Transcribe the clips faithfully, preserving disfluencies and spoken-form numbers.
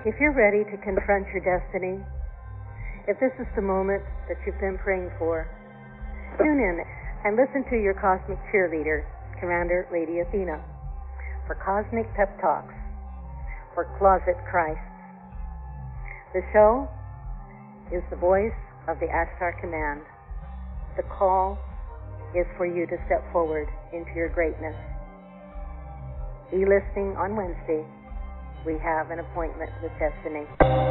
If you're ready to confront your destiny, if this is the moment that you've been praying for, tune in and listen to your cosmic cheerleader, Commander Lady Athena, for Cosmic Pep Talks for Closet Christ. The show is the voice of the Ashtar Command. The call is for you to step forward into your greatness. Be listening on Wednesday. We have an appointment with destiny.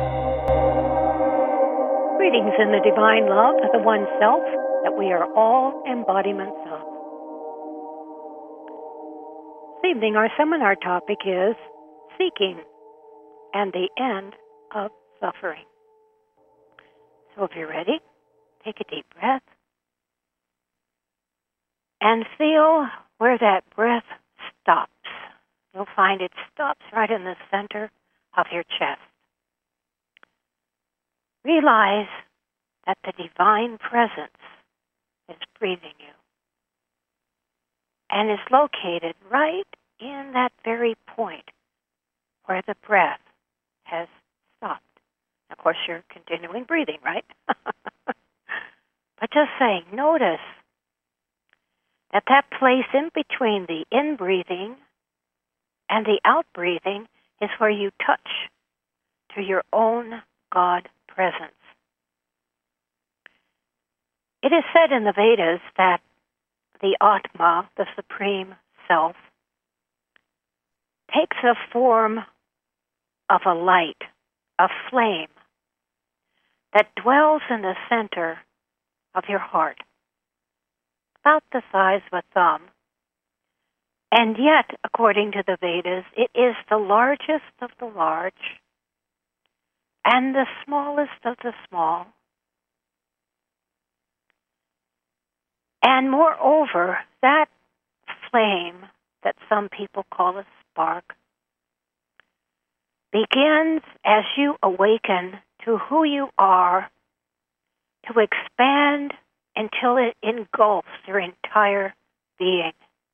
Greetings in the divine love of the One Self that we are all embodiments of. This evening, our seminar topic is Seeking and the End of Suffering. So if you're ready, take a deep breath and feel where that breath stops. You'll find it stops right in the center of your chest. Realize that the divine presence is breathing you and is located right in that very point where the breath has stopped. Of course, you're continuing breathing, right? But just saying, notice that that place in between the in-breathing and the out-breathing is where you touch to your own God presence. It is said in the Vedas that the Atma, the Supreme Self, takes a form of a light, a flame, that dwells in the center of your heart, about the size of a thumb. And yet, according to the Vedas, it is the largest of the large and the smallest of the small. And moreover, that flame that some people call a spark begins as you awaken to who you are to expand until it engulfs your entire being.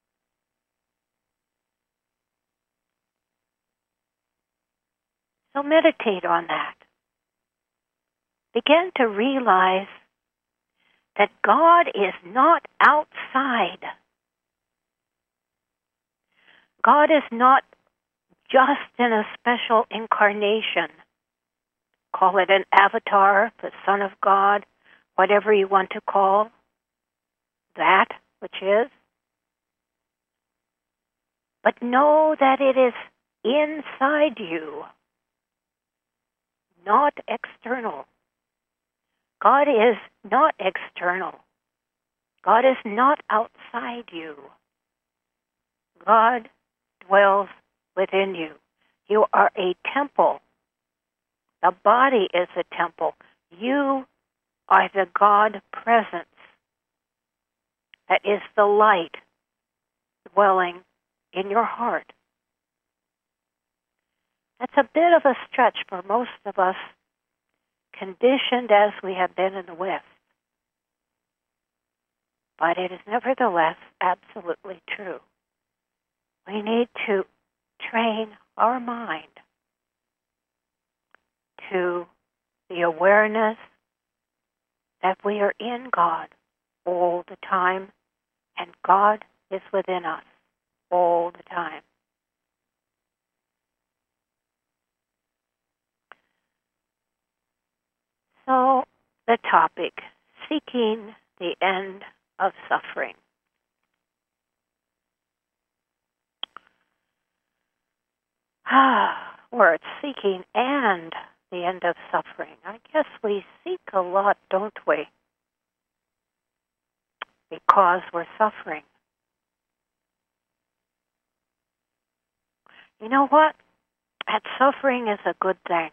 So meditate on that. Begin to realize that God is not outside. God is not just in a special incarnation. Call it an avatar, the Son of God, whatever you want to call that which is. But know that it is inside you, not external. God is not external. God is not outside you. God dwells within you. You are a temple. The body is a temple. You are the God presence that is the light dwelling in your heart. That's a bit of a stretch for most of us, conditioned as we have been in the West. But it is nevertheless absolutely true. We need to train our mind to the awareness that we are in God all the time, and God is within us all the time. So, the topic, seeking the end of suffering. Ah, words, seeking and the end of suffering. I guess we seek a lot, don't we? Because we're suffering. You know what? That suffering is a good thing.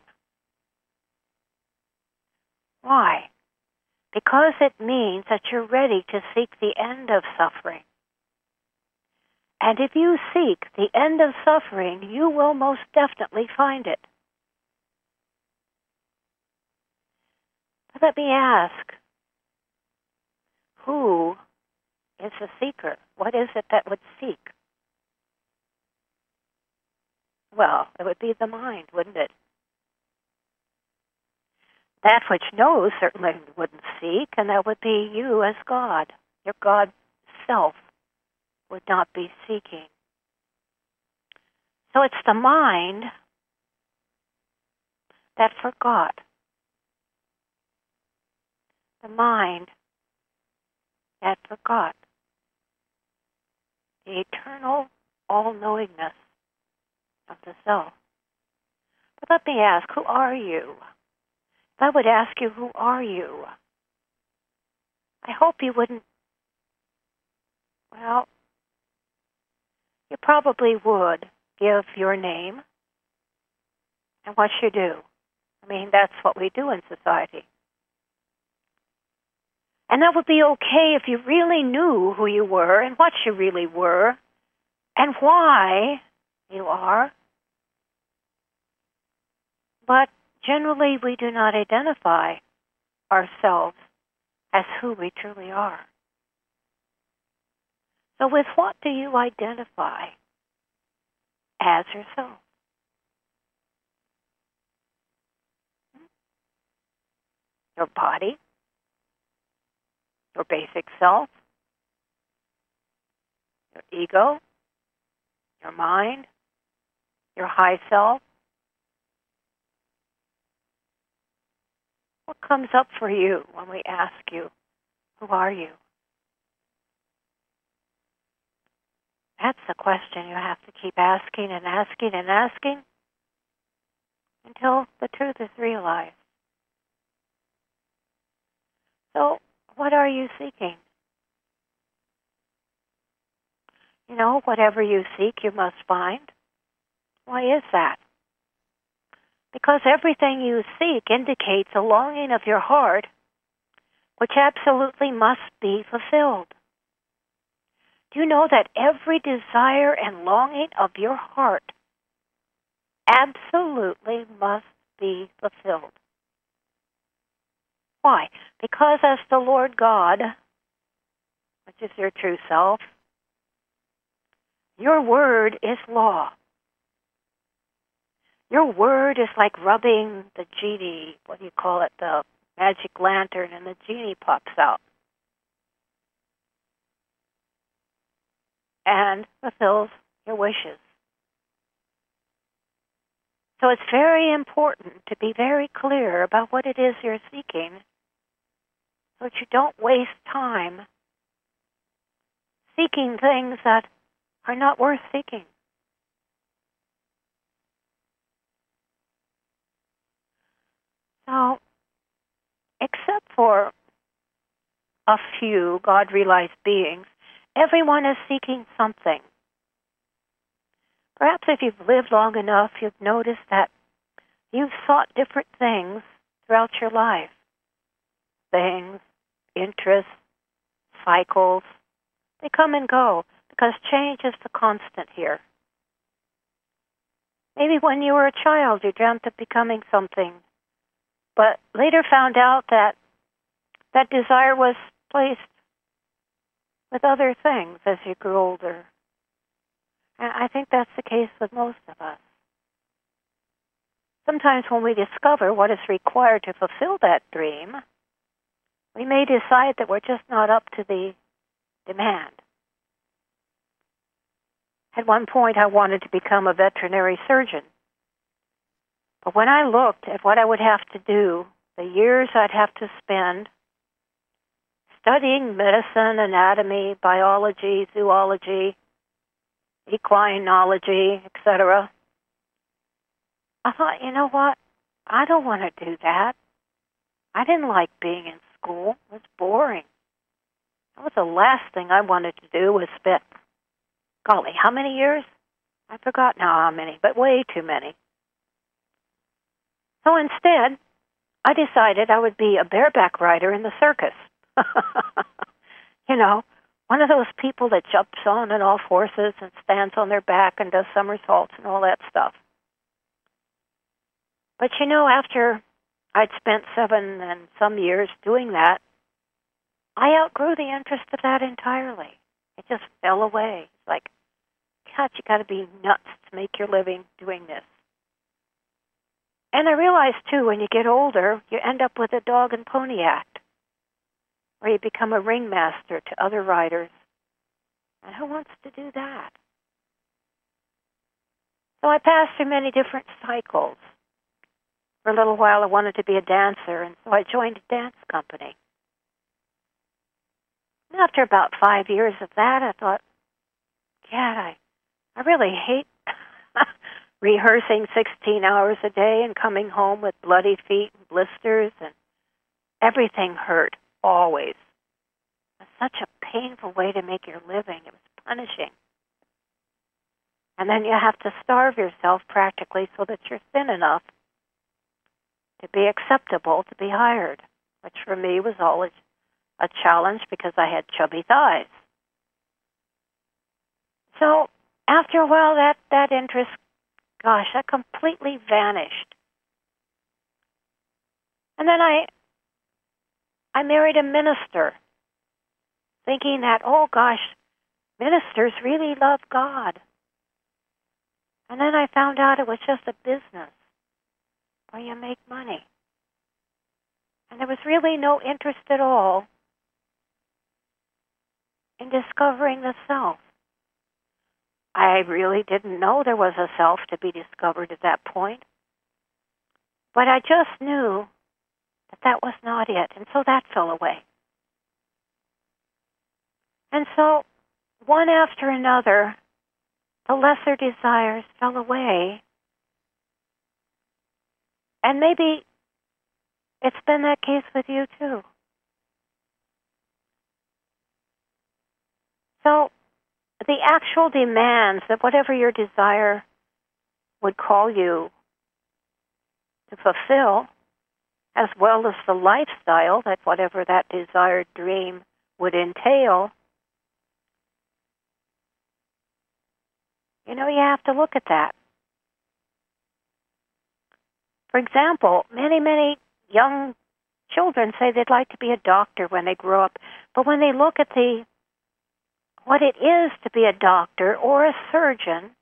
Why? Because it means that you're ready to seek the end of suffering. And if you seek the end of suffering, you will most definitely find it. But let me ask, who is a seeker? What is it that would seek? Well, it would be the mind, wouldn't it? That which knows certainly wouldn't seek, and that would be you as God. Your God self would not be seeking. So it's the mind that forgot. The mind that forgot the eternal all-knowingness of the self. But let me ask, who are you? If I would ask you, who are you? I hope you wouldn't, well, you probably would give your name and what you do. I mean, that's what we do in society. And that would be okay if you really knew who you were and what you really were and why you are. But generally, we do not identify ourselves as who we truly are. So with what do you identify as yourself? Your body? Your basic self? Your ego? Your mind? Your high self? What comes up for you when we ask you, who are you? That's the question you have to keep asking and asking and asking until the truth is realized. So, what are you seeking? You know, whatever you seek, you must find. Why is that? Because everything you seek indicates a longing of your heart, which absolutely must be fulfilled. Do you know that every desire and longing of your heart absolutely must be fulfilled? Why? Because as the Lord God, which is your true self, your word is law. Your word is like rubbing the genie, what do you call it, the magic lantern, and the genie pops out and fulfills your wishes. So it's very important to be very clear about what it is you're seeking so that you don't waste time seeking things that are not worth seeking. So, except for a few God-realized beings, everyone is seeking something. Perhaps if you've lived long enough, you've noticed that you've sought different things throughout your life. Things, interests, cycles, they come and go because change is the constant here. Maybe when you were a child, you dreamt of becoming something, but later found out that that desire was placed with other things as you grew older. And I think that's the case with most of us. Sometimes when we discover what is required to fulfill that dream, we may decide that we're just not up to the demand. At one point, I wanted to become a veterinary surgeon. But when I looked at what I would have to do, the years I'd have to spend studying medicine, anatomy, biology, zoology, equinology, et cetera, I thought, you know what? I don't want to do that. I didn't like being in school. It was boring. That was the last thing I wanted to do was spend, golly, how many years? I forgot now how many, but way too many. So instead, I decided I would be a bareback rider in the circus. You know, one of those people that jumps on and off horses and stands on their back and does somersaults and all that stuff. But you know, after I'd spent seven and some years doing that, I outgrew the interest of that entirely. It just fell away. It's like, God, you got to be nuts to make your living doing this. And I realized, too, when you get older, you end up with a dog and pony act, where you become a ringmaster to other riders. And who wants to do that? So I passed through many different cycles. For a little while, I wanted to be a dancer, and so I joined a dance company. And after about five years of that, I thought, God, I, I really hate rehearsing sixteen hours a day and coming home with bloody feet and blisters, and everything hurt, always. It was such a painful way to make your living. It was punishing. And then you have to starve yourself practically so that you're thin enough to be acceptable to be hired, which for me was always a challenge because I had chubby thighs. So after a while, that, that interest, gosh, that completely vanished. And then I, I married a minister, thinking that, oh gosh, ministers really love God. And then I found out it was just a business where you make money. And there was really no interest at all in discovering the self. I really didn't know there was a self to be discovered at that point. But I just knew that that was not it. And so that fell away. And so one after another, the lesser desires fell away. And maybe it's been that case with you too. So the actual demands of whatever your desire would call you to fulfill, as well as the lifestyle that whatever that desired dream would entail, you know, you have to look at that. For example, many, many young children say they'd like to be a doctor when they grow up, but when they look at the what it is to be a doctor or a surgeon,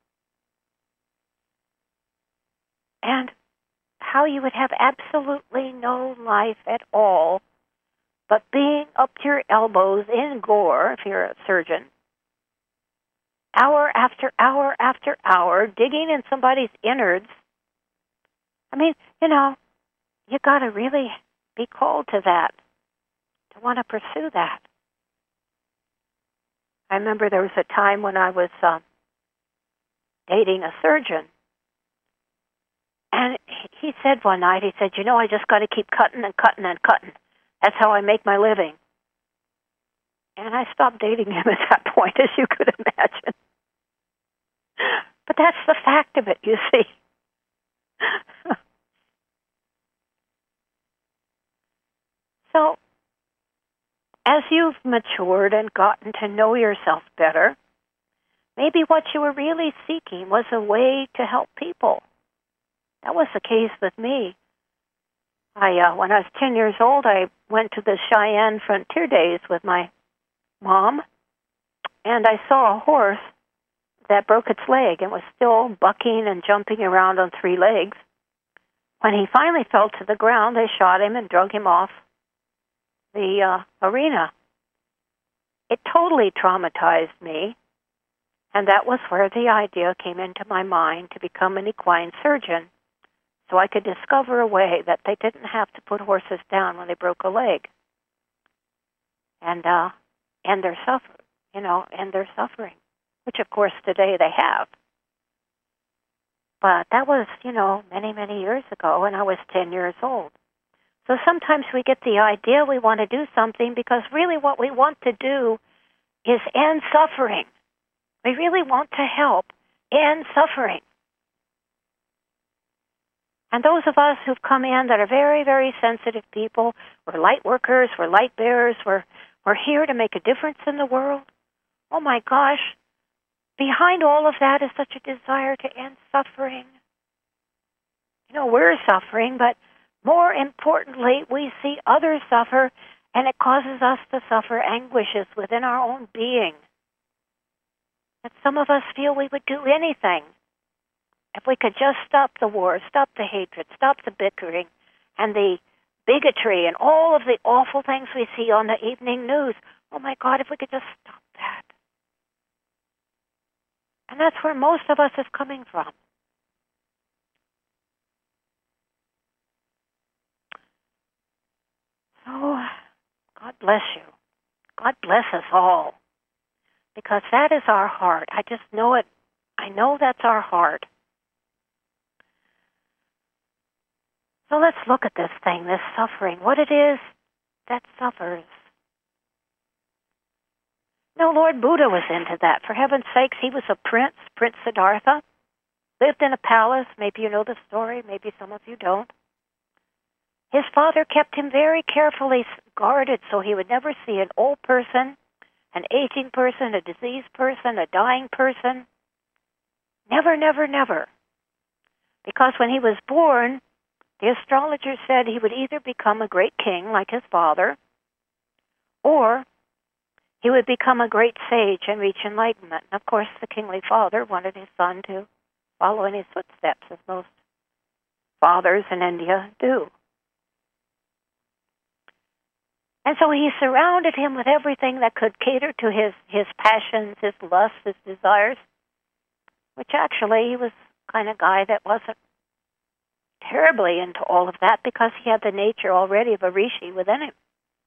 and how you would have absolutely no life at all, but being up to your elbows in gore, if you're a surgeon, hour after hour after hour, digging in somebody's innards. I mean, you know, you got to really be called to that, to want to pursue that. I remember there was a time when I was uh, dating a surgeon, and he said one night, he said, you know, I just got to keep cutting and cutting and cutting. That's how I make my living. And I stopped dating him at that point, as you could imagine. But that's the fact of it, you see. So, as you've matured and gotten to know yourself better, maybe what you were really seeking was a way to help people. That was the case with me. I, uh, when I was ten years old, I went to the Cheyenne Frontier Days with my mom, and I saw a horse that broke its leg and was still bucking and jumping around on three legs. When he finally fell to the ground, they shot him and drug him off the uh, arena. It totally traumatized me, and that was where the idea came into my mind to become an equine surgeon, so I could discover a way that they didn't have to put horses down when they broke a leg, and uh, and their suffer, you know, and their suffering, which of course today they have. But that was, you know, many many years ago, and I was ten years old. So sometimes we get the idea we want to do something because really what we want to do is end suffering. We really want to help end suffering. And those of us who've come in that are very, very sensitive people, we're light workers, we're light bearers, we're, we're here to make a difference in the world. Oh my gosh, behind all of that is such a desire to end suffering. You know, we're suffering, but more importantly, we see others suffer, and it causes us to suffer anguishes within our own being. That some of us feel we would do anything If we could just stop the war, stop the hatred, stop the bickering, and the bigotry, and all of the awful things we see on the evening news. Oh my God, if we could just stop that. And that's where most of us is coming from. So, God bless you. God bless us all. Because that is our heart. I just know it. I know that's our heart. So let's look at this thing, this suffering, what it is that suffers. No, Lord Buddha was into that. For heaven's sakes, he was a prince, Prince Siddhartha, lived in a palace. Maybe you know the story, maybe some of you don't. His father kept him very carefully guarded so he would never see an old person, an aging person, a diseased person, a dying person. Never, never, never. Because when he was born, the astrologer said he would either become a great king like his father, or he would become a great sage and reach enlightenment. And of course, the kingly father wanted his son to follow in his footsteps, as most fathers in India do. And so he surrounded him with everything that could cater to his, his passions, his lusts, his desires, which actually he was the kind of guy that wasn't terribly into all of that because he had the nature already of a rishi within him.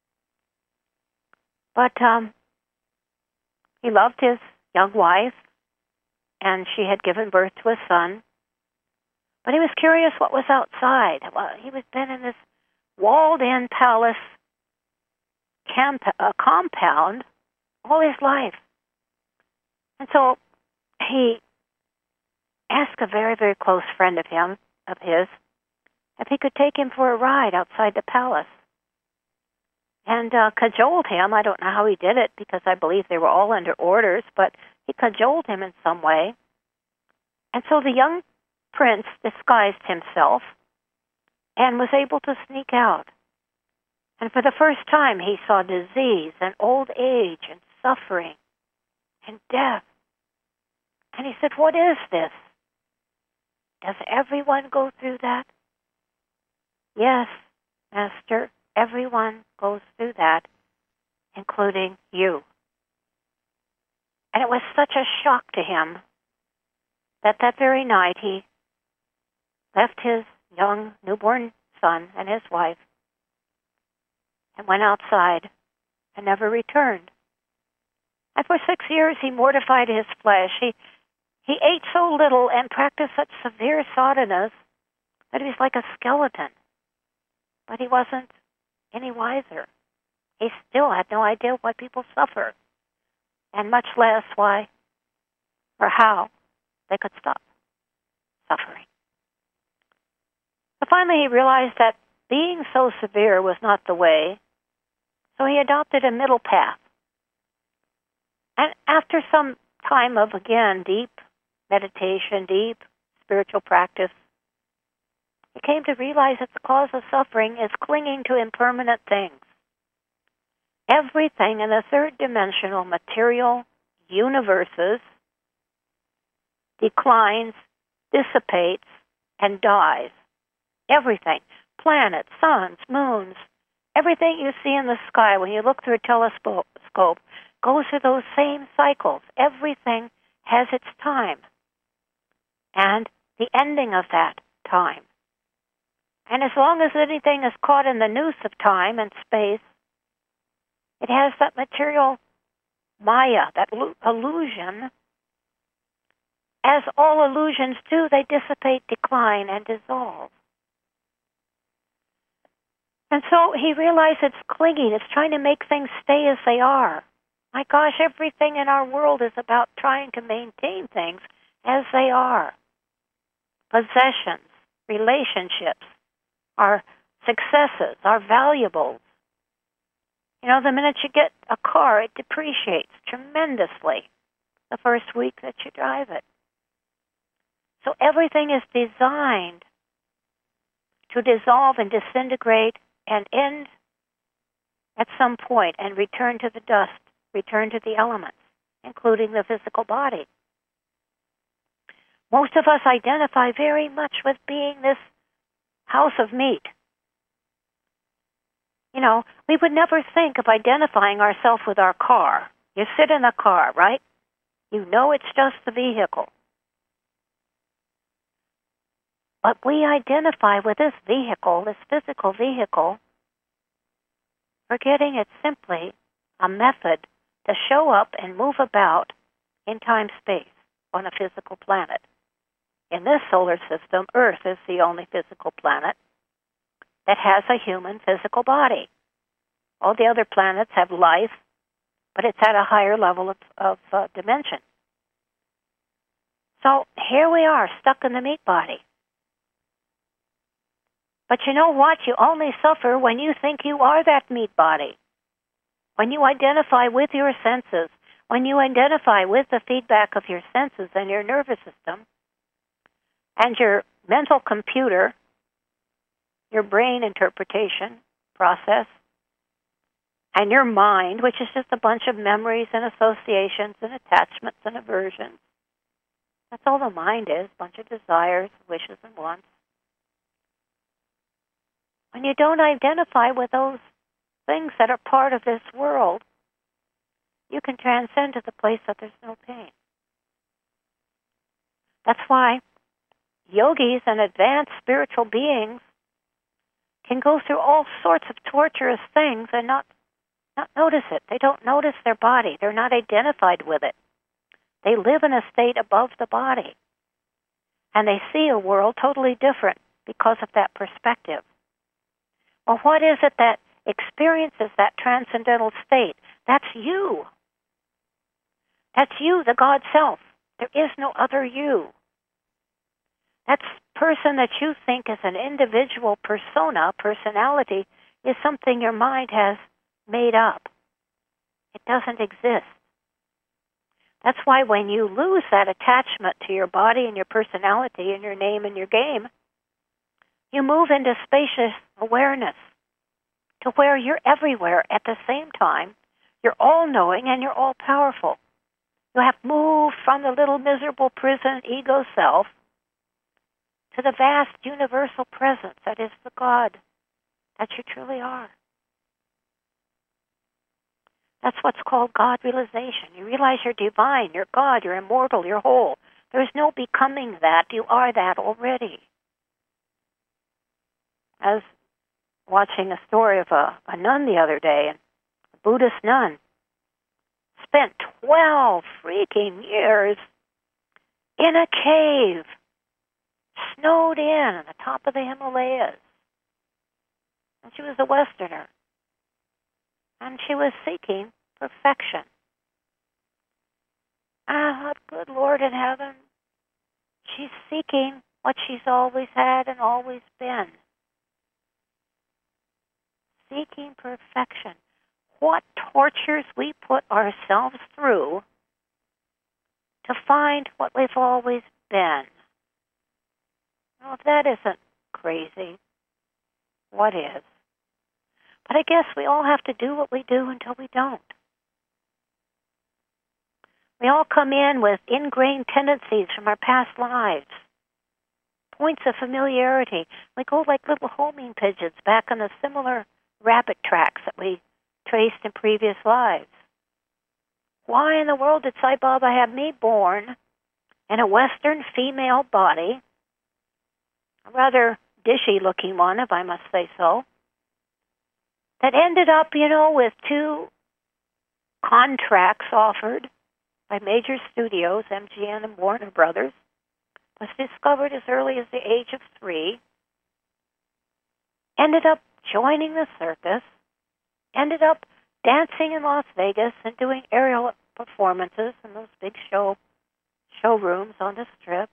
But um, he loved his young wife, and she had given birth to a son. But he was curious what was outside. Well, he was been in this walled-in palace camp- uh, compound all his life. And so he asked a very, very close friend of him, of his, if he could take him for a ride outside the palace. And uh, cajoled him. I don't know how he did it because I believe they were all under orders, but he cajoled him in some way. And so the young prince disguised himself and was able to sneak out. And for the first time, he saw disease and old age and suffering and death. And he said, "What is this? Does everyone go through that?" "Yes, Master, everyone goes through that, including you." And it was such a shock to him that that very night he left his young newborn son and his wife and went outside and never returned. And for six years he mortified his flesh. He he ate so little and practiced such severe sadhanas that he was like a skeleton. But he wasn't any wiser. He still had no idea why people suffer, and much less why or how they could stop suffering. So finally he realized that being so severe was not the way, so he adopted a middle path. And after some time of, again, deep meditation, deep spiritual practice, he came to realize that the cause of suffering is clinging to impermanent things. Everything in the third dimensional material universes declines, dissipates, and dies. Everything. Planets, suns, moons, everything you see in the sky when you look through a telescope goes through those same cycles. Everything has its time and the ending of that time. And as long as anything is caught in the noose of time and space, it has that material maya, that illusion. As all illusions do, they dissipate, decline, and dissolve. And so he realized it's clinging. It's trying to make things stay as they are. My gosh, everything in our world is about trying to maintain things as they are. Possessions, relationships, our successes, our valuables. You know, the minute you get a car, it depreciates tremendously the first week that you drive it. So everything is designed to dissolve and disintegrate and end at some point and return to the dust, return to the elements, including the physical body. Most of us identify very much with being this house of meat. You know, we would never think of identifying ourselves with our car. You sit in a car, right? You know it's just the vehicle. But we identify with this vehicle, this physical vehicle, forgetting it's simply a method to show up and move about in time-space on a physical planet. In this solar system, Earth is the only physical planet that has a human physical body. All the other planets have life, but it's at a higher level of, of uh, dimension. So here we are, stuck in the meat body. But you know what? You only suffer when you think you are that meat body. When you identify with your senses, when you identify with the feedback of your senses and your nervous system, and your mental computer, your brain interpretation process, and your mind, which is just a bunch of memories and associations and attachments and aversions. That's all the mind is, a bunch of desires, wishes, and wants. When you don't identify with those things that are part of this world, you can transcend to the place that there's no pain. That's why yogis and advanced spiritual beings can go through all sorts of torturous things and not, not notice it. They don't notice their body. They're not identified with it. They live in a state above the body. And they see a world totally different because of that perspective. Well, what is it that experiences that transcendental state? That's you. That's you, the God self. There is no other you. That person that you think is an individual persona, personality, is something your mind has made up. It doesn't exist. That's why when you lose that attachment to your body and your personality and your name and your game, you move into spacious awareness to where you're everywhere at the same time. You're all-knowing and you're all-powerful. You have moved from the little miserable prison ego self to the vast universal presence that is the God that you truly are. That's what's called God realization. You realize you're divine, you're God, you're immortal, you're whole. There's no becoming that. You are that already. I was watching a story of a, a nun the other day, and a Buddhist nun spent twelve freaking years in a cave, snowed in on the top of the Himalayas. And she was a Westerner. And she was seeking perfection. And I thought, good Lord in heaven, she's seeking what she's always had and always been. Seeking perfection. What tortures we put ourselves through to find what we've always been. Well, if that isn't crazy, what is? But I guess we all have to do what we do until we don't. We all come in with ingrained tendencies from our past lives, points of familiarity. We go like little homing pigeons back on the similar rabbit tracks that we traced in previous lives. Why in the world did Sai Baba have me born in a Western female body, a rather dishy-looking one, if I must say so, that ended up, you know, with two contracts offered by major studios, M G M and Warner Brothers, was discovered as early as the age of three, ended up joining the circus, ended up dancing in Las Vegas and doing aerial performances in those big show showrooms on the Strip.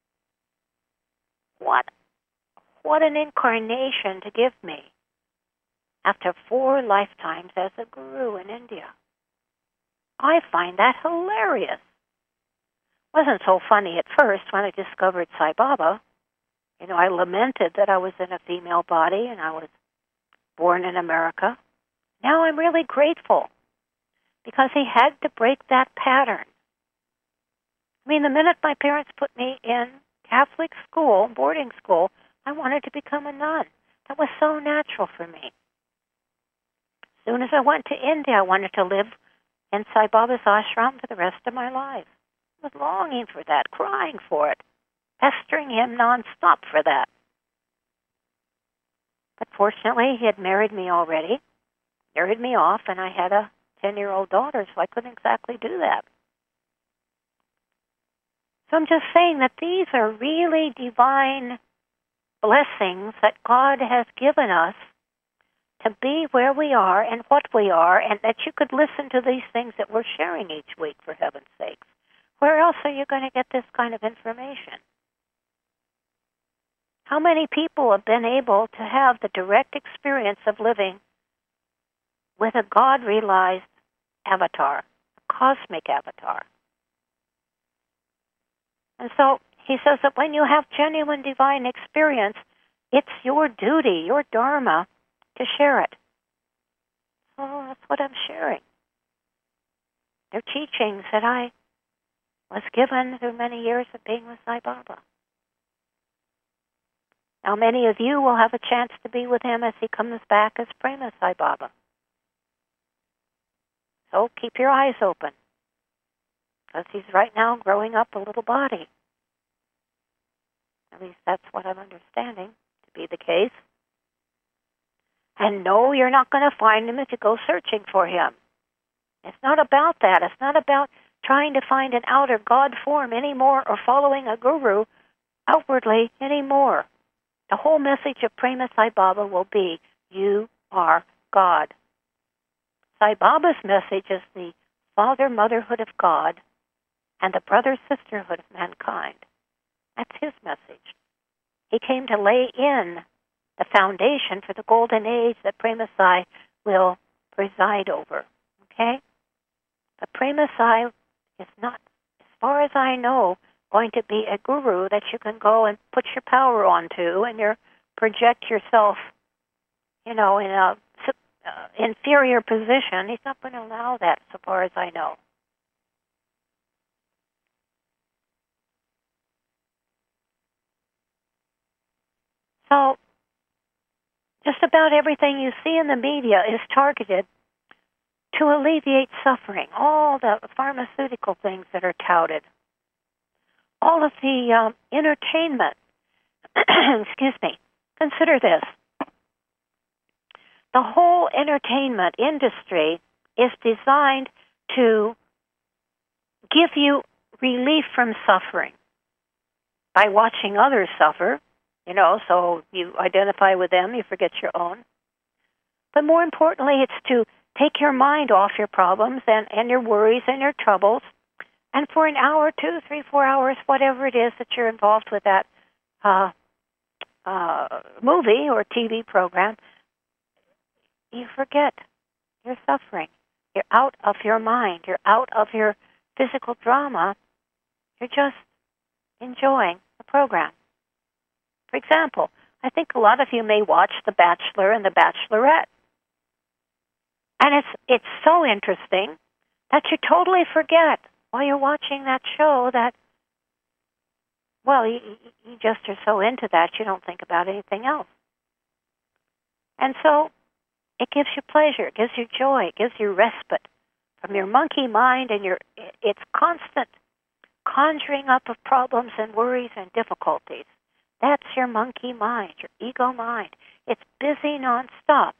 What, what an incarnation to give me after four lifetimes as a guru in India. I find that hilarious. Wasn't so funny at first when I discovered Sai Baba. You know, I lamented that I was in a female body and I was born in America. Now I'm really grateful because he had to break that pattern. I mean, the minute my parents put me in Catholic school, boarding school, I wanted to become a nun. That was so natural for me. As soon as I went to India, I wanted to live in Sai Baba's ashram for the rest of my life. I was longing for that, crying for it, pestering him nonstop for that. But fortunately, he had married me already, married me off, and I had a ten-year-old daughter, so I couldn't exactly do that. So I'm just saying that these are really divine blessings that God has given us to be where we are and what we are, and that you could listen to these things that we're sharing each week, for heaven's sakes. Where else are you going to get this kind of information? How many people have been able to have the direct experience of living with a God-realized avatar, a cosmic avatar? And so he says that when you have genuine divine experience, it's your duty, your dharma, to share it. So that's what I'm sharing. They're teachings that I was given through many years of being with Sai Baba. Now, many of you will have a chance to be with him as he comes back as Prema Sai Baba. So keep your eyes open, because he's right now growing up a little body. At least that's what I'm understanding to be the case. And no, you're not going to find him if you go searching for him. It's not about that. It's not about trying to find an outer God form anymore or following a guru outwardly anymore. The whole message of Prema Sai Baba will be, you are God. Sai Baba's message is the father-motherhood of God and the brother-sisterhood of mankind. That's his message. He came to lay in the foundation for the golden age that Prema Sai will preside over. Okay? But Prema Sai is not, as far as I know, going to be a guru that you can go and put your power onto and your project yourself, you know, in a uh, inferior position. He's not going to allow that, so far as I know. So, just about everything you see in the media is targeted to alleviate suffering. All the pharmaceutical things that are touted. All of the um, entertainment. Excuse me. Consider this. The whole entertainment industry is designed to give you relief from suffering by watching others suffer. You know, so you identify with them, you forget your own. But more importantly, it's to take your mind off your problems and, and your worries and your troubles, and for an hour, two, three, four hours, whatever it is that you're involved with that uh, uh, movie or T V program, you forget your suffering. You're out of your mind. You're out of your physical drama. You're just enjoying the program. For example, I think a lot of you may watch The Bachelor and The Bachelorette. And it's it's so interesting that you totally forget while you're watching that show that, well, you, you just are so into that you don't think about anything else. And so it gives you pleasure, it gives you joy, it gives you respite from your monkey mind and your its constant conjuring up of problems and worries and difficulties. That's your monkey mind, your ego mind. It's busy nonstop,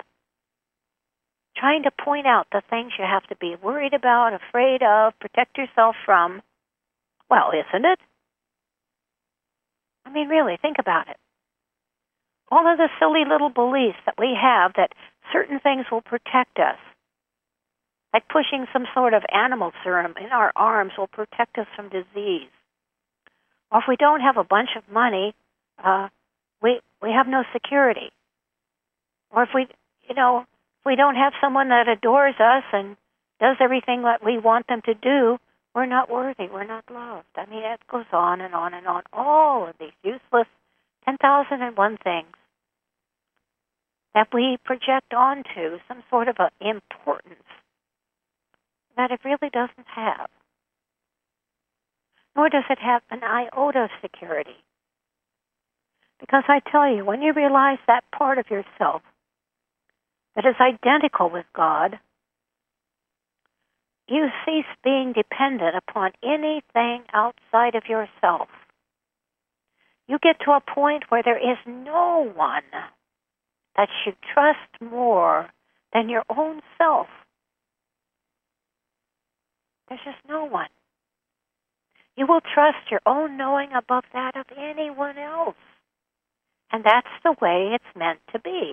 trying to point out the things you have to be worried about, afraid of, protect yourself from. Well, isn't it? I mean, really, think about it. All of the silly little beliefs that we have that certain things will protect us, like pushing some sort of animal serum in our arms will protect us from disease. Or if we don't have a bunch of money, Uh, we we have no security. Or if we, you know, if we don't have someone that adores us and does everything that we want them to do, we're not worthy, we're not loved. I mean, it goes on and on and on. All of these useless ten thousand and one things that we project onto some sort of an importance that it really doesn't have. nor does it have an iota of security. Because I tell you, when you realize that part of yourself that is identical with God, you cease being dependent upon anything outside of yourself. You get to a point where there is no one that you trust more than your own self. There's just no one. You will trust your own knowing above that of anyone else. And that's the way it's meant to be.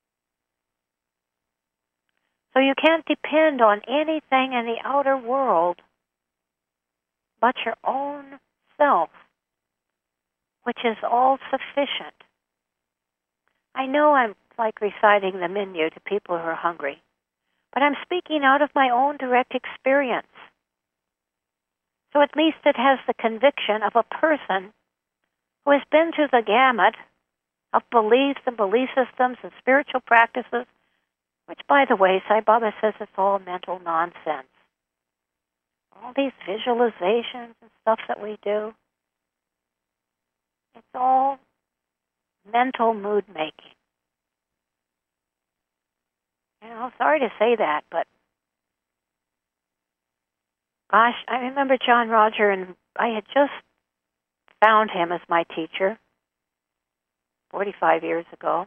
So you can't depend on anything in the outer world but your own self, which is all sufficient. I know I'm like reciting the menu to people who are hungry, but I'm speaking out of my own direct experience. So at least it has the conviction of a person who has been through the gamut of beliefs and belief systems and spiritual practices, which, by the way, Sai Baba says it's all mental nonsense. All these visualizations and stuff that we do, it's all mental mood making. You know, sorry to say that, but gosh, I remember John Roger, and I had just found him as my teacher forty-five years ago.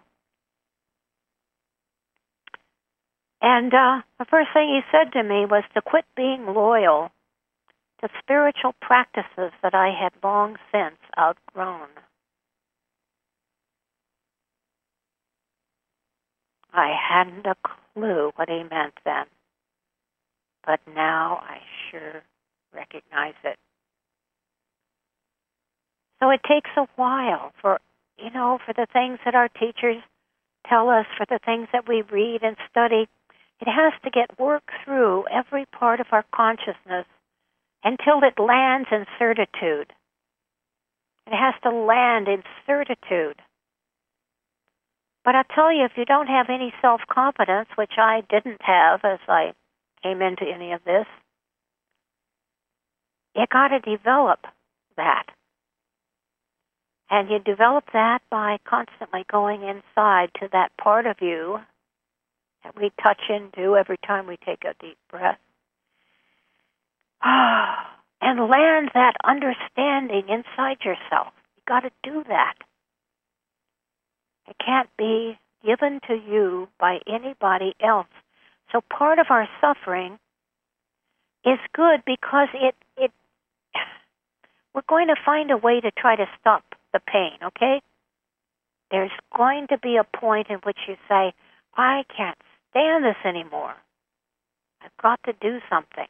And uh, the first thing he said to me was to quit being loyal to spiritual practices that I had long since outgrown. I hadn't a clue what he meant then, but now I sure recognize it. So it takes a while for, you know, for the things that our teachers tell us, for the things that we read and study. It has to get worked through every part of our consciousness until it lands in certitude. It has to land in certitude. But I'll tell you, if you don't have any self-confidence, which I didn't have as I came into any of this, you got to develop that. And you develop that by constantly going inside to that part of you that we touch into every time we take a deep breath. And land that understanding inside yourself. You got to do that. It can't be given to you by anybody else. So part of our suffering is good because it it we're going to find a way to try to stop the pain, okay? There's going to be a point in which you say, I can't stand this anymore. I've got to do something.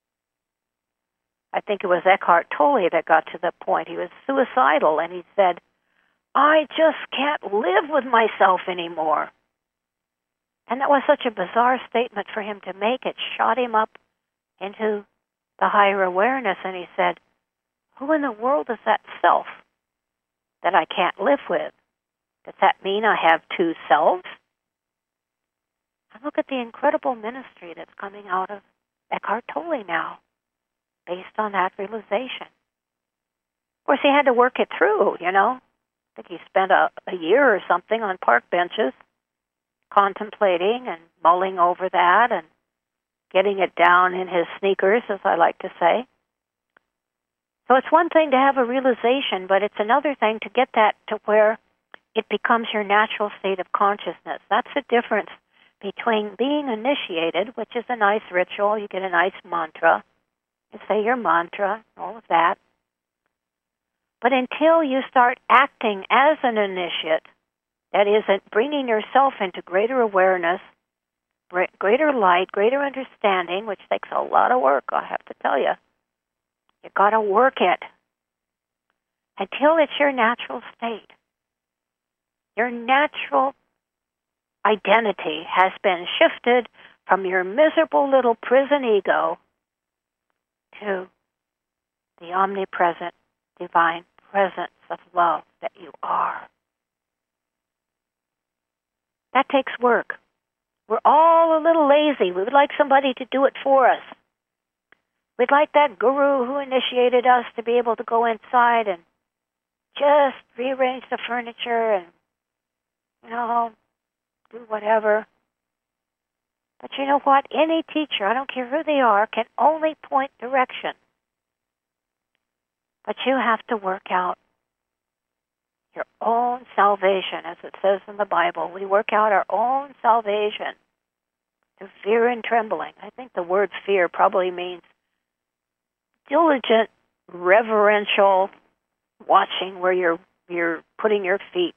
I think it was Eckhart Tolle that got to the point. He was suicidal, and he said, I just can't live with myself anymore. And that was such a bizarre statement for him to make. It shot him up into the higher awareness, and he said, who in the world is that self that I can't live with? Does that mean I have two selves? And look at the incredible ministry that's coming out of Eckhart Tolle now, based on that realization. Of course, he had to work it through, you know. I think he spent a, a year or something on park benches contemplating and mulling over that and getting it down in his sneakers, as I like to say. So it's one thing to have a realization, but it's another thing to get that to where it becomes your natural state of consciousness. That's the difference between being initiated, which is a nice ritual. You get a nice mantra. You say your mantra, all of that. But until you start acting as an initiate, that is, bringing yourself into greater awareness, greater light, greater understanding, which takes a lot of work, I have to tell you. You got to work it until it's your natural state. Your natural identity has been shifted from your miserable little prison ego to the omnipresent divine presence of love that you are. That takes work. We're all a little lazy. We would like somebody to do it for us. We'd like that guru who initiated us to be able to go inside and just rearrange the furniture and, you know, do whatever. But you know what? Any teacher, I don't care who they are, can only point direction. But you have to work out your own salvation, as it says in the Bible. We work out our own salvation through fear and trembling. I think the word fear probably means diligent, reverential watching where you're you're putting your feet.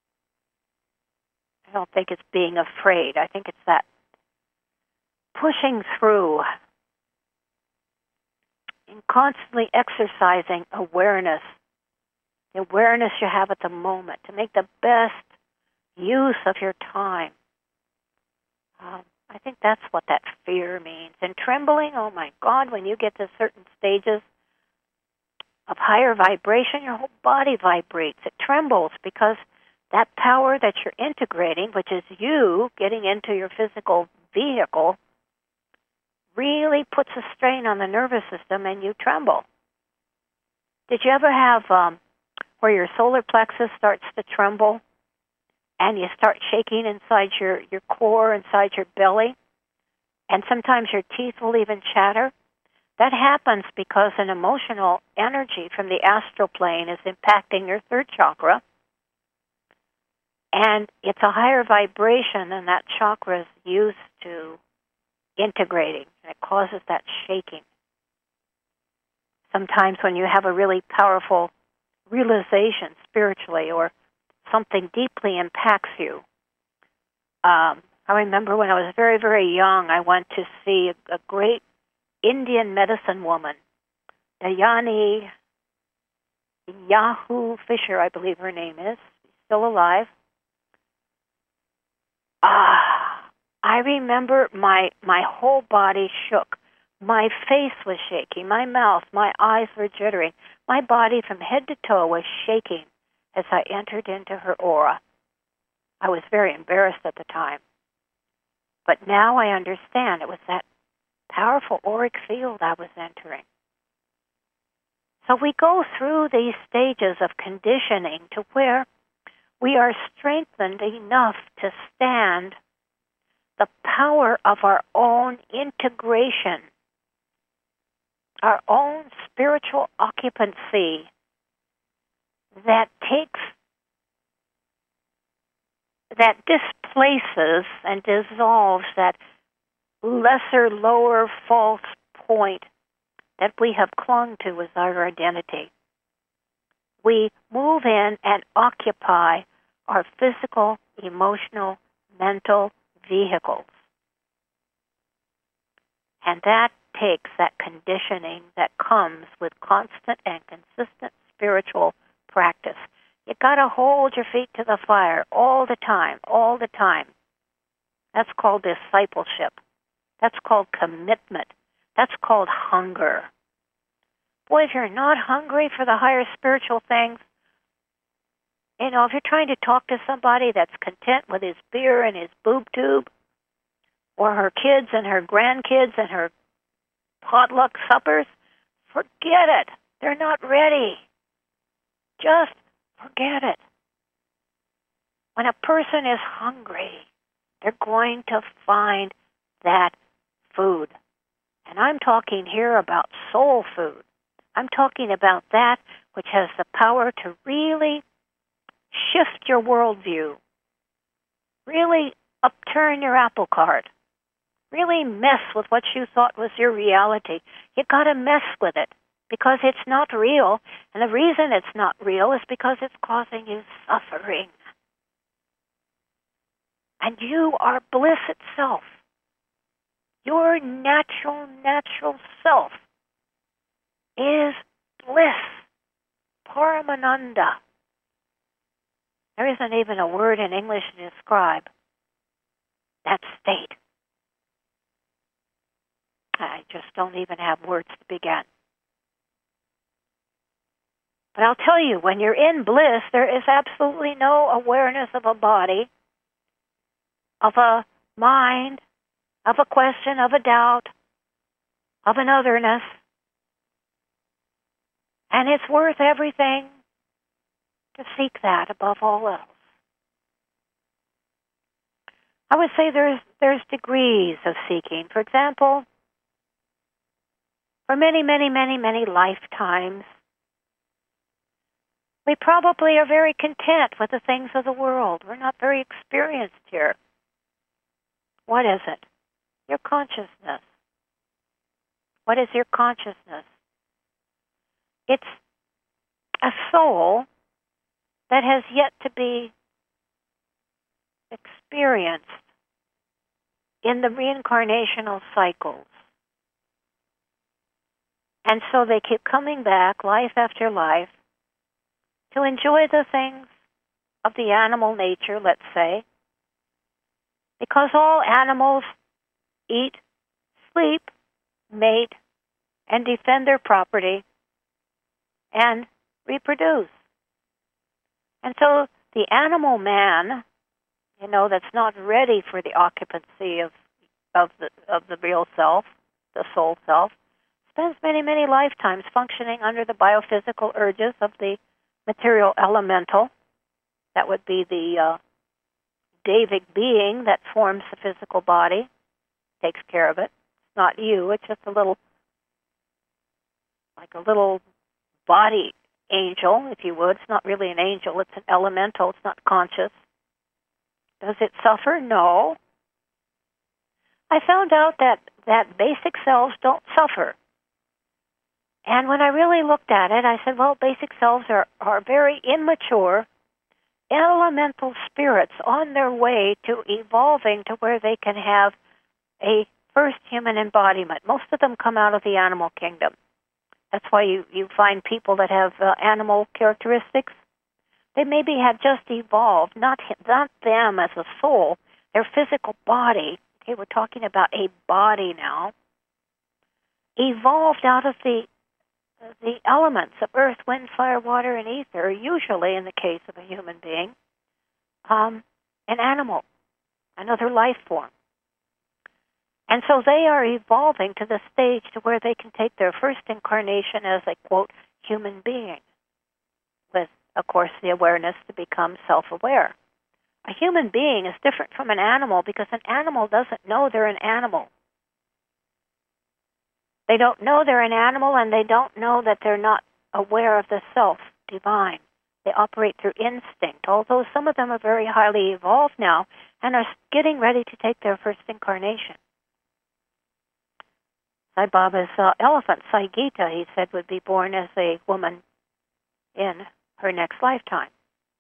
I don't think it's being afraid. I think it's that pushing through and constantly exercising awareness, the awareness you have at the moment, to make the best use of your time. Um, I think that's what that fear means. And trembling, oh my God, when you get to certain stages of higher vibration, your whole body vibrates. It trembles because that power that you're integrating, which is you getting into your physical vehicle, really puts a strain on the nervous system and you tremble. Did you ever have um, where your solar plexus starts to tremble and you start shaking inside your, your core, inside your belly, and sometimes your teeth will even chatter? That happens because an emotional energy from the astral plane is impacting your third chakra, and it's a higher vibration than that chakra is used to integrating, and it causes that shaking. Sometimes when you have a really powerful realization spiritually or something deeply impacts you. Um, I remember when I was very, very young, I went to see a, a great Indian medicine woman, Dayani Yahoo Fisher, I believe her name is, still alive. Ah, I remember my my whole body shook. My face was shaking, my mouth, my eyes were jittering. My body from head to toe was shaking as I entered into her aura. I was very embarrassed at the time. But now I understand it was that powerful auric field I was entering. So we go through these stages of conditioning to where we are strengthened enough to stand the power of our own integration, our own spiritual occupancy that takes, that displaces and dissolves that lesser, lower, false point that we have clung to as our identity. We move in and occupy our physical, emotional, mental vehicles. And that takes that conditioning that comes with constant and consistent spiritual practice. You got to hold your feet to the fire all the time, all the time. That's called discipleship. That's called commitment. That's called hunger. Boy, if you're not hungry for the higher spiritual things, you know, if you're trying to talk to somebody that's content with his beer and his boob tube, or her kids and her grandkids and her potluck suppers, forget it. They're not ready. Just forget it. When a person is hungry, they're going to find that food. And I'm talking here about soul food. I'm talking about that which has the power to really shift your worldview, really upturn your apple cart, really mess with what you thought was your reality. You got to mess with it because it's not real. And the reason it's not real is because it's causing you suffering. And you are bliss itself. Your natural, natural self is bliss, Paramananda. There isn't even a word in English to describe that state. I just don't even have words to begin. But I'll tell you, when you're in bliss, there is absolutely no awareness of a body, of a mind, of a question, of a doubt, of an otherness. And it's worth everything to seek that above all else. I would say there's there's degrees of seeking. For example, for many, many, many, many lifetimes, we probably are very content with the things of the world. We're not very experienced here. What is it? Your consciousness. What is your consciousness? It's a soul that has yet to be experienced in the reincarnational cycles. And so they keep coming back life after life to enjoy the things of the animal nature, let's say, because all animals eat, sleep, mate, and defend their property and reproduce. And so the animal man, you know, that's not ready for the occupancy of of the of the real self, the soul self, spends many, many lifetimes functioning under the biophysical urges of the material elemental. That would be the uh, Davic being that forms the physical body, takes care of it. It's not you, it's just a little, like a little body angel, if you would. It's not really an angel, it's an elemental, it's not conscious. Does it suffer? No. I found out that, that basic selves don't suffer. And when I really looked at it, I said, well, basic selves are, are very immature, elemental spirits on their way to evolving to where they can have a first human embodiment. Most of them come out of the animal kingdom. That's why you, you find people that have uh, animal characteristics. They maybe have just evolved, not, not them as a soul, their physical body. Okay, we're talking about a body now. Evolved out of the the elements of earth, wind, fire, water, and ether, usually in the case of a human being, um, an animal, another life form. And so they are evolving to the stage to where they can take their first incarnation as a, quote, human being, with, of course, the awareness to become self-aware. A human being is different from an animal because an animal doesn't know they're an animal. They don't know they're an animal, and they don't know that they're not aware of the self, divine. They operate through instinct, although some of them are very highly evolved now and are getting ready to take their first incarnation. Sai Baba's uh, elephant, Sai Gita, he said, would be born as a woman in her next lifetime.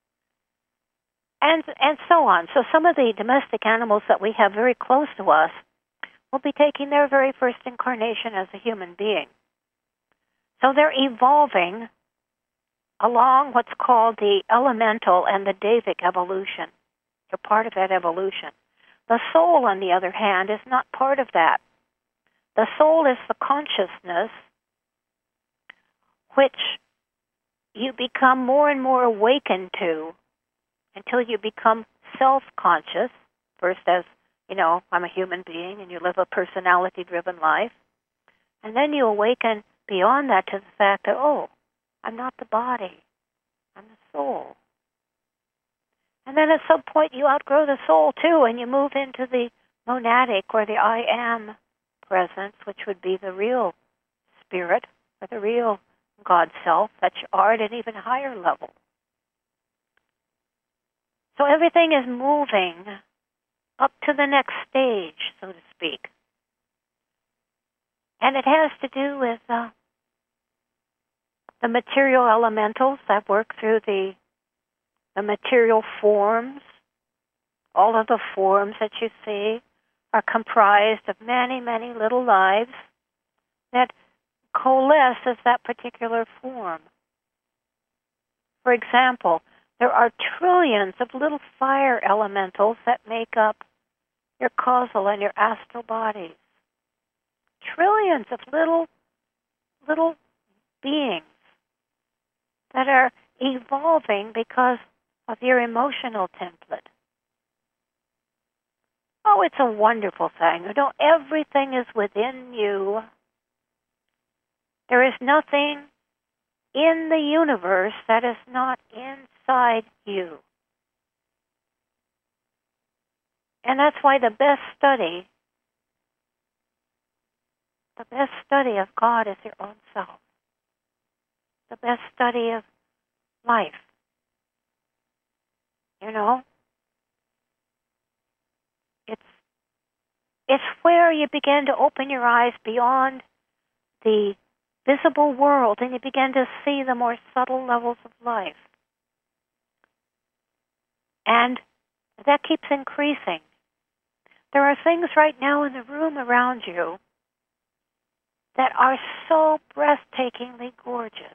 And, and so on. So some of the domestic animals that we have very close to us will be taking their very first incarnation as a human being. So they're evolving along what's called the elemental and the Davic evolution. They're part of that evolution. The soul, on the other hand, is not part of that. The soul is the consciousness which you become more and more awakened to until you become self-conscious, first as, you know, I'm a human being, and you live a personality-driven life. And then you awaken beyond that to the fact that, oh, I'm not the body, I'm the soul. And then at some point you outgrow the soul too, and you move into the monadic or the I am presence, which would be the real spirit or the real God self that you are at an even higher level. So everything is moving up to the next stage, so to speak. And it has to do with uh, the material elementals that work through the, the material forms. All of the forms that you see are comprised of many, many little lives that coalesce as that particular form. For example, there are trillions of little fire elementals that make up your causal and your astral bodies. Trillions of little, little beings that are evolving because of your emotional template. Oh, it's a wonderful thing. You know, everything is within you. There is nothing in the universe that is not inside you. And that's why the best study, the best study of God is your own self. The best study of life. You know? It's it's where you begin to open your eyes beyond the visible world and you begin to see the more subtle levels of life. And that keeps increasing. There are things right now in the room around you that are so breathtakingly gorgeous.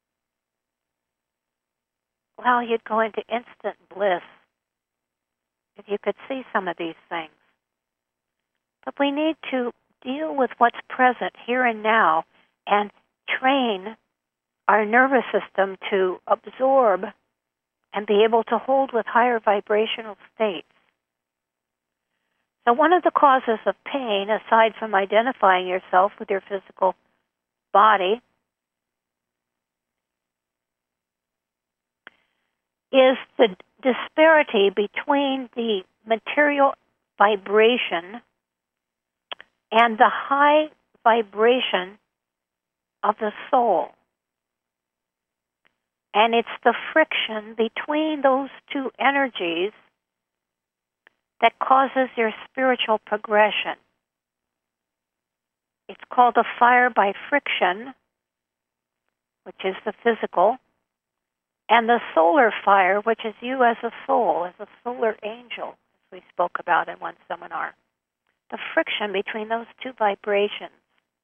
Well, you'd go into instant bliss if you could see some of these things. But we need to deal with what's present here and now and train our nervous system to absorb and be able to hold with higher vibrational states. So one of the causes of pain, aside from identifying yourself with your physical body, is the disparity between the material vibration and the high vibration of the soul. And it's the friction between those two energies that causes your spiritual progression. It's called a fire by friction, which is the physical, and the solar fire, which is you as a soul, as a solar angel, as we spoke about in one seminar. The friction between those two vibrations.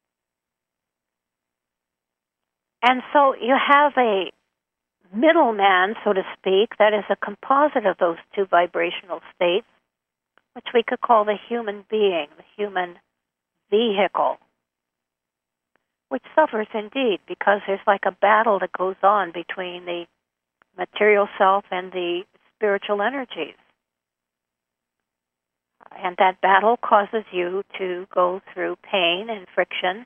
And so you have a middleman, so to speak, that is a composite of those two vibrational states, which we could call the human being, the human vehicle, which suffers indeed because there's like a battle that goes on between the material self and the spiritual energies. And that battle causes you to go through pain and friction.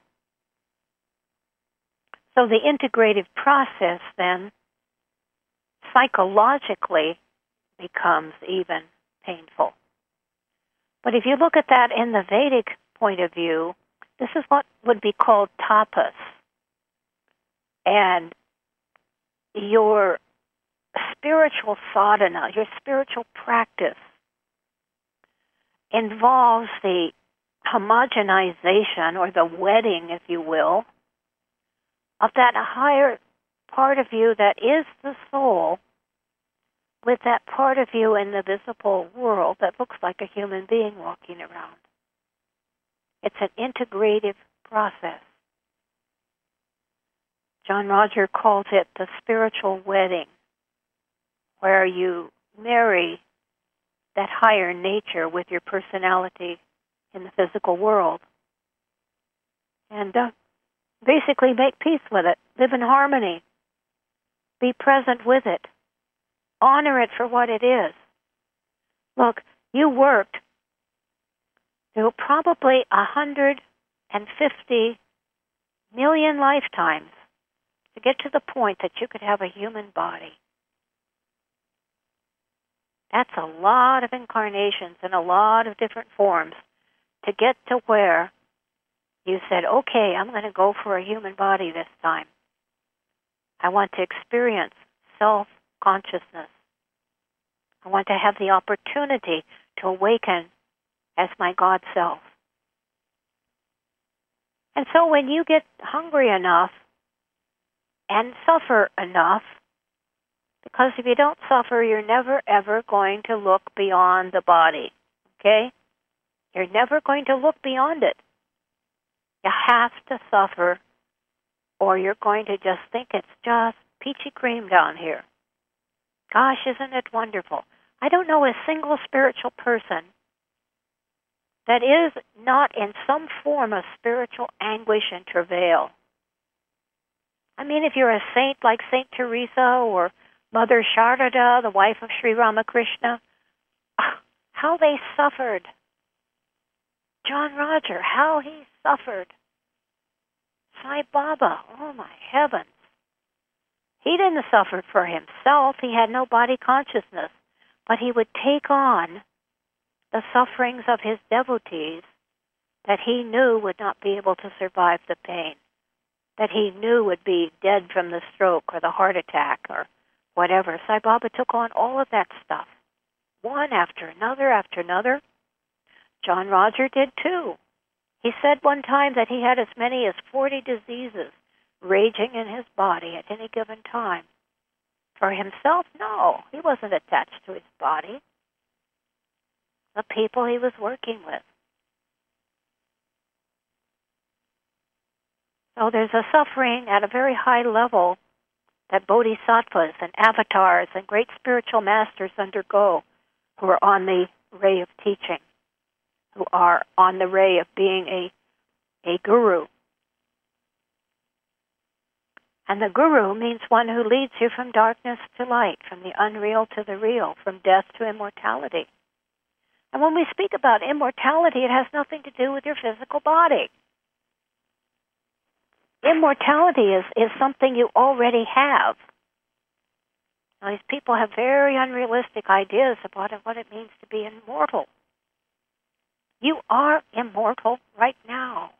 So the integrative process then psychologically becomes even painful. But if you look at that in the Vedic point of view, this is what would be called tapas. And your spiritual sadhana, your spiritual practice, involves the homogenization, or the wedding, if you will, of that higher part of you that is the soul with that part of you in the visible world that looks like a human being walking around. It's an integrative process. John Roger calls it the spiritual wedding, where you marry that higher nature with your personality in the physical world. And uh, basically make peace with it. Live in harmony. Be present with it. Honor it for what it is. Look, you worked through probably one hundred fifty million lifetimes to get to the point that you could have a human body. That's a lot of incarnations in a lot of different forms to get to where you said, okay, I'm going to go for a human body this time. I want to experience self-consciousness. I want to have the opportunity to awaken as my God self. And so when you get hungry enough and suffer enough, because if you don't suffer, you're never, ever going to look beyond the body, okay? You're never going to look beyond it. You have to suffer, or you're going to just think it's just peachy cream down here. Gosh, isn't it wonderful? I don't know a single spiritual person that is not in some form of spiritual anguish and travail. I mean, if you're a saint like Saint Teresa or Mother Sharada, the wife of Sri Ramakrishna, how they suffered. John Roger, how he suffered. Sai Baba, oh my heavens. He didn't suffer for himself. He had no body consciousness. But he would take on the sufferings of his devotees that he knew would not be able to survive the pain, that he knew would be dead from the stroke or the heart attack or whatever. Sai Baba took on all of that stuff, one after another after another. John Roger did too. He said one time that he had as many as forty diseases raging in his body at any given time. For himself, no, he wasn't attached to his body. The people he was working with. So there's a suffering at a very high level that bodhisattvas and avatars and great spiritual masters undergo who are on the ray of teaching, who are on the ray of being a, a guru. And the guru means one who leads you from darkness to light, from the unreal to the real, from death to immortality. And when we speak about immortality, it has nothing to do with your physical body. Immortality is, is something you already have. Now, these people have very unrealistic ideas about what it means to be immortal. You are immortal right now.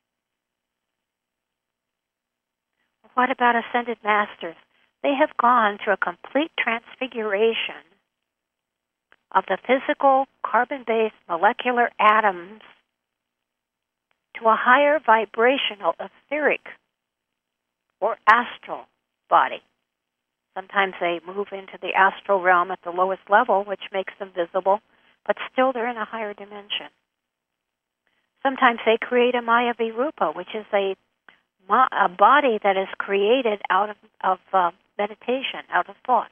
What about ascended masters? They have gone through a complete transfiguration of the physical carbon-based molecular atoms to a higher vibrational etheric or astral body. Sometimes they move into the astral realm at the lowest level, which makes them visible, but still they're in a higher dimension. Sometimes they create a Maya Virupa, which is a, a body that is created out of, of uh, meditation, out of thought.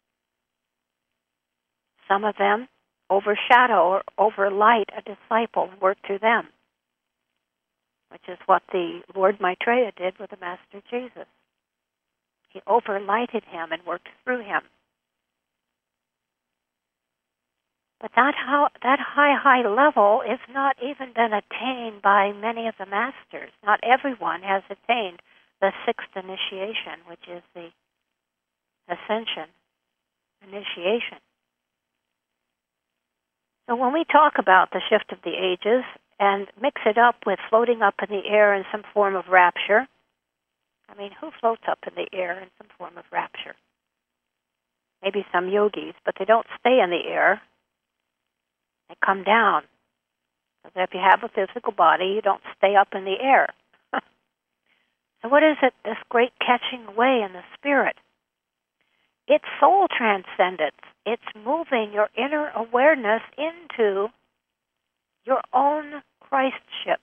Some of them overshadow or overlight a disciple and work through them, which is what the Lord Maitreya did with the Master Jesus. He overlighted him and worked through him. But that, how, that high, high level is not even been attained by many of the masters. Not everyone has attained the sixth initiation, which is the ascension initiation. So when we talk about the shift of the ages and mix it up with floating up in the air in some form of rapture, I mean, who floats up in the air in some form of rapture? Maybe some yogis, but they don't stay in the air. They come down. So that if you have a physical body, you don't stay up in the air. So what is it, this great catching away in the spirit? It's soul transcendence. It's moving your inner awareness into your own Christship.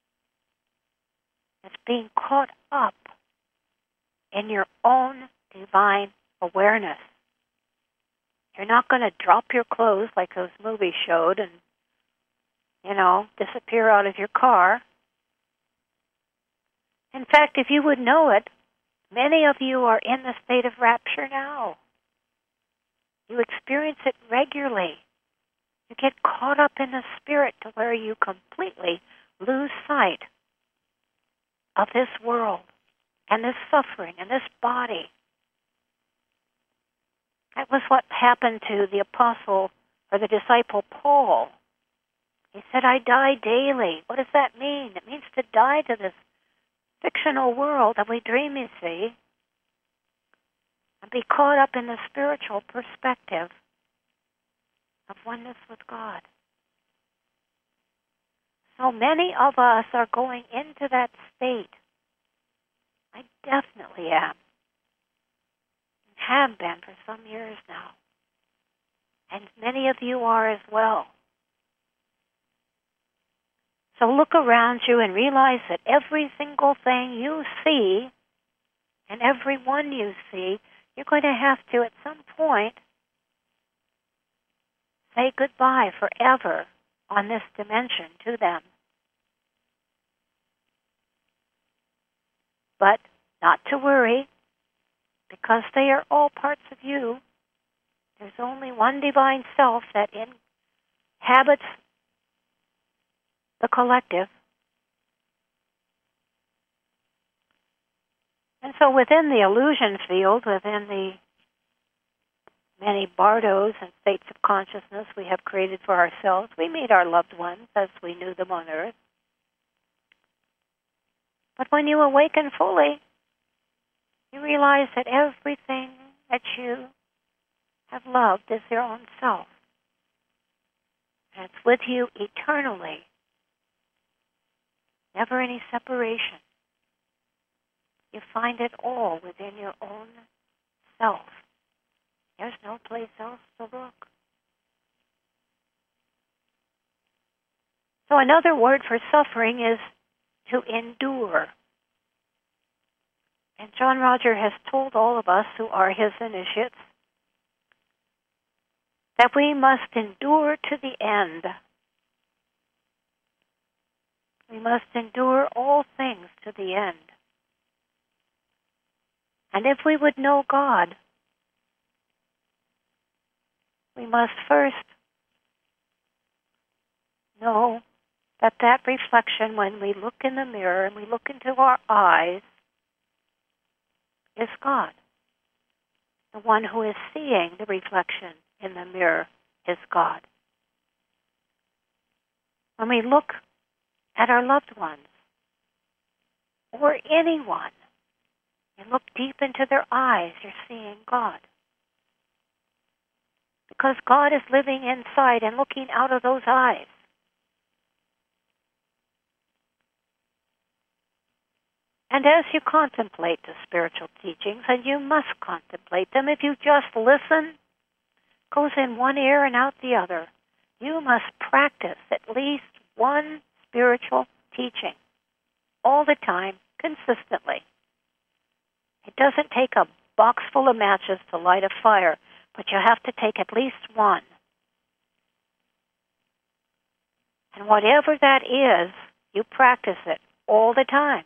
It's being caught up in your own divine awareness. You're not going to drop your clothes like those movies showed and, you know, disappear out of your car. In fact, if you would know it, many of you are in the state of rapture now. You experience it regularly. You get caught up in the spirit to where you completely lose sight of this world and this suffering and this body. That was what happened to the apostle or the disciple Paul. He said, I die daily. What does that mean? It means to die to this fictional world that we dream, you see, and be caught up in the spiritual perspective of oneness with God. So many of us are going into that state. I definitely am. Have been for some years now. And many of you are as well. So look around you and realize that every single thing you see and every one you see, you're going to have to, at some point, say goodbye forever on this dimension to them. But not to worry, because they are all parts of you. There's only one divine self that inhabits the collective. And so within the illusion field, within the many bardos and states of consciousness we have created for ourselves, we meet our loved ones as we knew them on earth. But when you awaken fully, you realize that everything that you have loved is your own self. And it's with you eternally. Never any separation. You find it all within your own self. There's no place else to look. So another word for suffering is to endure. And John Roger has told all of us who are his initiates that we must endure to the end. We must endure all things to the end. And if we would know God, we must first know that that reflection, when we look in the mirror and we look into our eyes, is God. The one who is seeing the reflection in the mirror is God. When we look at our loved ones or anyone and look deep into their eyes, you're seeing God. Because God is living inside and looking out of those eyes. And as you contemplate the spiritual teachings, and you must contemplate them, if you just listen, goes in one ear and out the other, you must practice at least one spiritual teaching all the time, consistently. It doesn't take a box full of matches to light a fire, but you have to take at least one. And whatever that is, you practice it all the time.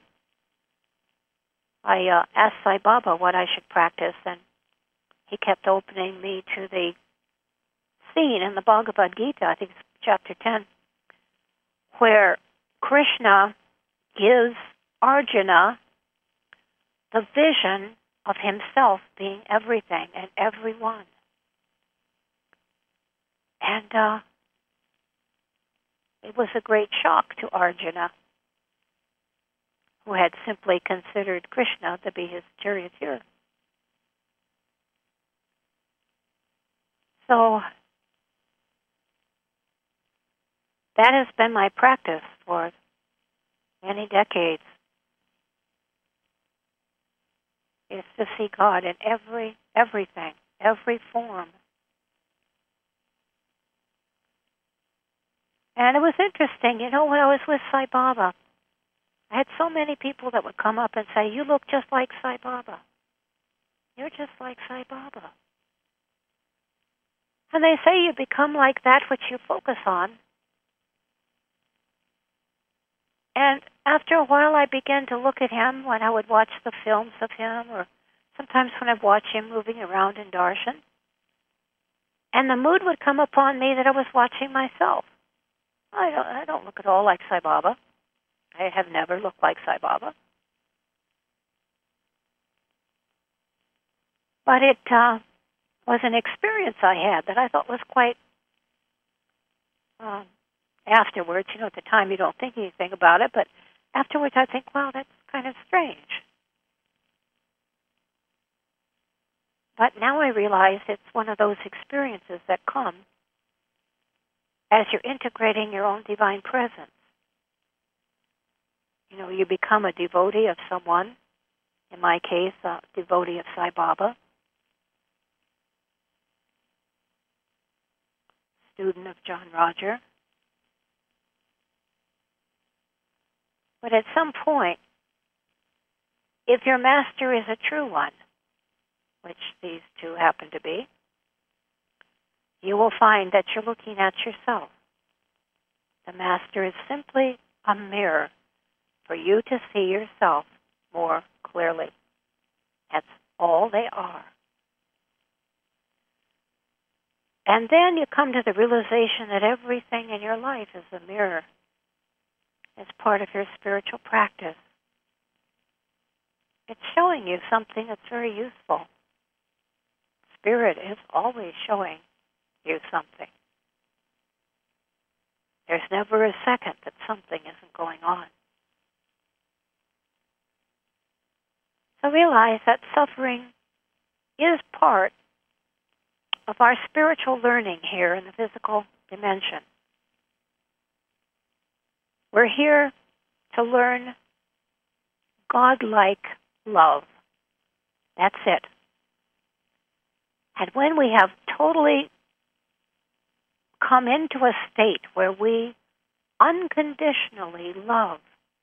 I uh, asked Sai Baba what I should practice, and he kept opening me to the scene in the Bhagavad Gita, I think it's chapter ten, where Krishna gives Arjuna the vision of himself being everything and everyone. And uh, it was a great shock to Arjuna, who had simply considered Krishna to be his charioteer. So that has been my practice for many decades, is to see God in every everything, every form. And it was interesting, you know, when I was with Sai Baba, I had so many people that would come up and say, "You look just like Sai Baba. You're just like Sai Baba." And they say you become like that which you focus on. And after a while, I began to look at him when I would watch the films of him, or sometimes when I'd watch him moving around in darshan. And the mood would come upon me that I was watching myself. I don't, I don't look at all like Sai Baba. I have never looked like Sai Baba. But it uh, was an experience I had that I thought was quite, um, afterwards, you know, at the time you don't think anything about it, but afterwards I think, wow, that's kind of strange. But now I realize it's one of those experiences that come as you're integrating your own divine presence. You know, you become a devotee of someone, in my case, a devotee of Sai Baba, student of John Roger. But at some point, if your master is a true one, which these two happen to be, you will find that you're looking at yourself. The master is simply a mirror for you to see yourself more clearly. That's all they are. And then you come to the realization that everything in your life is a mirror. It's part of your spiritual practice. it's showing you something that's very useful. Spirit is always showing you something. There's never a second that something isn't going on. So realize that suffering is part of our spiritual learning here in the physical dimension. We're here to learn God-like love. That's it. And when we have totally come into a state where we unconditionally love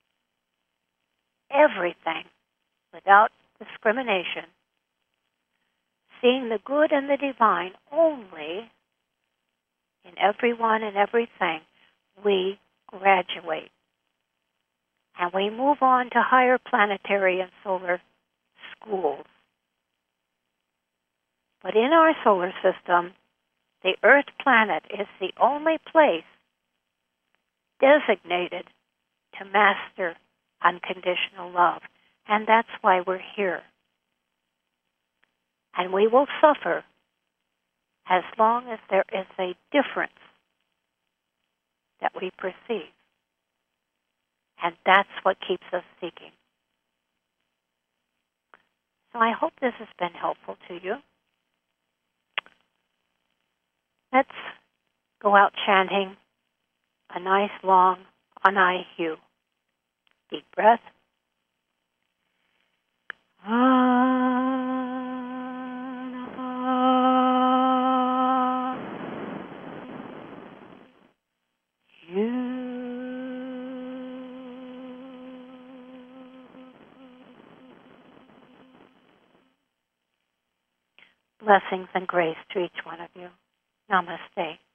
everything without discrimination, seeing the good and the divine only in everyone and everything, we graduate. And we move on to higher planetary and solar schools. But in our solar system, the Earth planet is the only place designated to master unconditional love. And that's why we're here. And we will suffer as long as there is a difference that we perceive. And that's what keeps us seeking. So I hope this has been helpful to you. Let's go out chanting a nice long Anai Hu. Deep breath. Blessings and grace to each one of you. Namaste.